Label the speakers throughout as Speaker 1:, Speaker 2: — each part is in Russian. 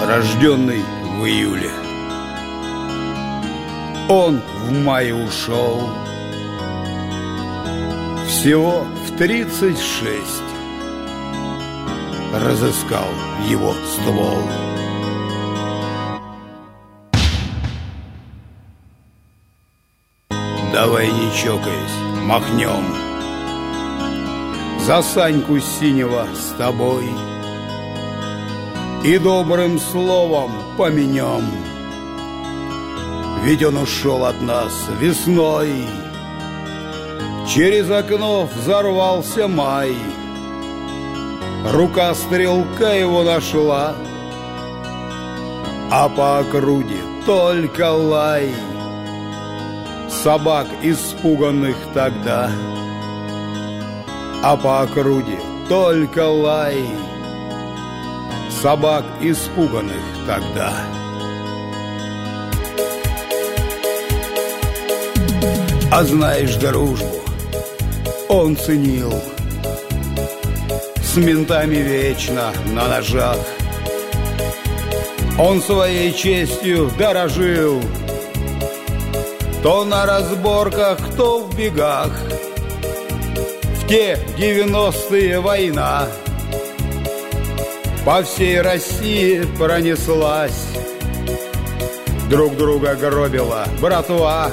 Speaker 1: рожденный в июле. Он в мае ушел, всего в 36. Разыскал его ствол. Давай, не чокаясь, махнем за Саньку синего с тобой и добрым словом поменем. Ведь он ушел от нас весной, через окно взорвался май. Рука стрелка его нашла, а по округе только лай собак испуганных тогда, а по округе только лай собак испуганных тогда. А знаешь, дружбу он ценил, с ментами вечно на ножах. Он своей честью дорожил, то на разборках, то в бегах. В те 90-е война по всей России пронеслась, друг друга гробила братва,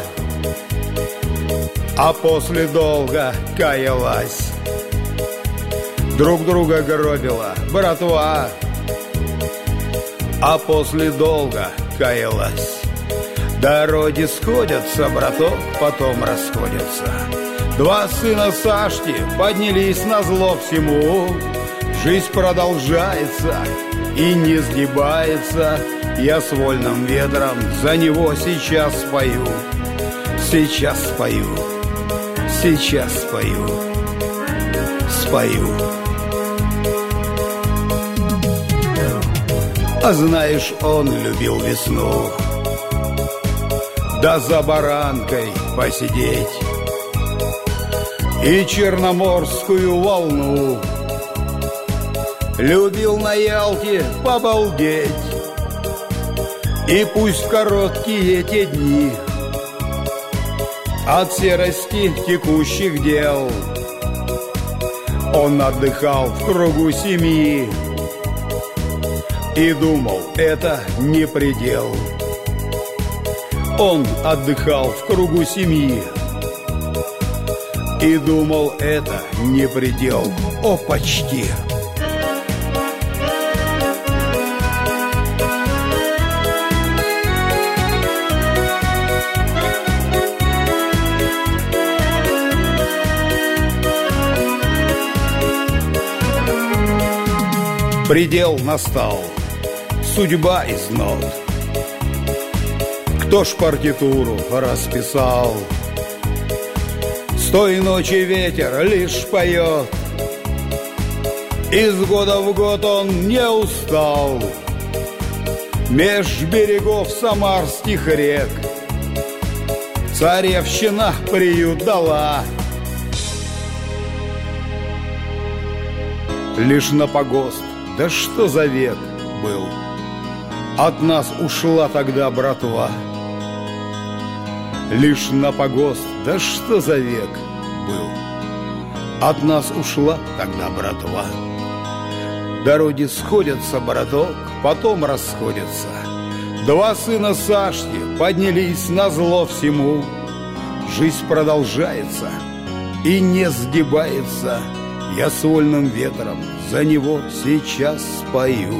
Speaker 1: а после долго каялась. Друг друга гробила братва, а после долго каялась. Дороги сходятся, браток, потом расходятся. Два сына Сашки поднялись назло всему. Жизнь продолжается и не сгибается. Я с вольным ветром за него сейчас спою. Сейчас спою, сейчас спою, спою. А знаешь, он любил весну, да за баранкой посидеть и черноморскую волну. Любил на Ялте побалдеть, и пусть в короткие те дни от серости текущих дел он отдыхал в кругу семьи и думал, это не предел. Он отдыхал в кругу семьи и думал, это не предел. О, почти. Предел настал, судьба из нот. Кто ж партитуру расписал? С той ночи ветер лишь поет, из года в год он не устал. Меж берегов самарских рек царевщина приют дала. Лишь на погост, да что за век был, от нас ушла тогда братва. Лишь на погост, да что за век был, от нас ушла тогда братва. Дороги сходятся, браток, потом расходятся. Два сына Сашки поднялись назло всему. Жизнь продолжается и не сгибается. Я с вольным ветром за него сейчас спою.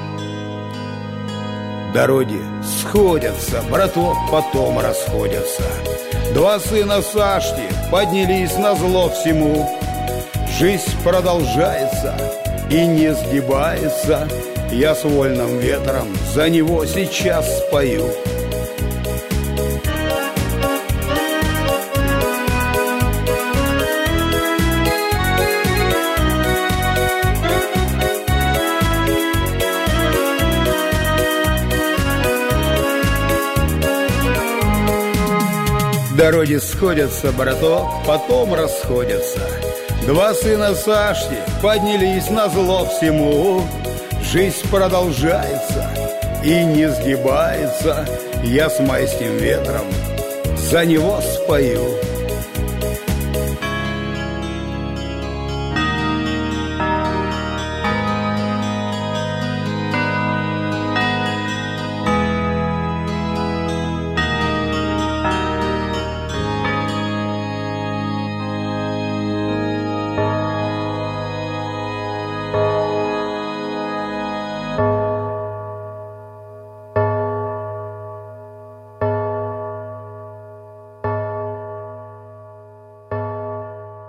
Speaker 1: Дороги сходятся, браток, потом расходятся. Два сына Сашки поднялись назло всему. Жизнь продолжается и не сгибается. Я с вольным ветром за него сейчас спою. Дороги сходятся, браток, потом расходятся. Два сына Сашки поднялись назло всему. Жизнь продолжается и не сгибается, я с майским ветром за него спою.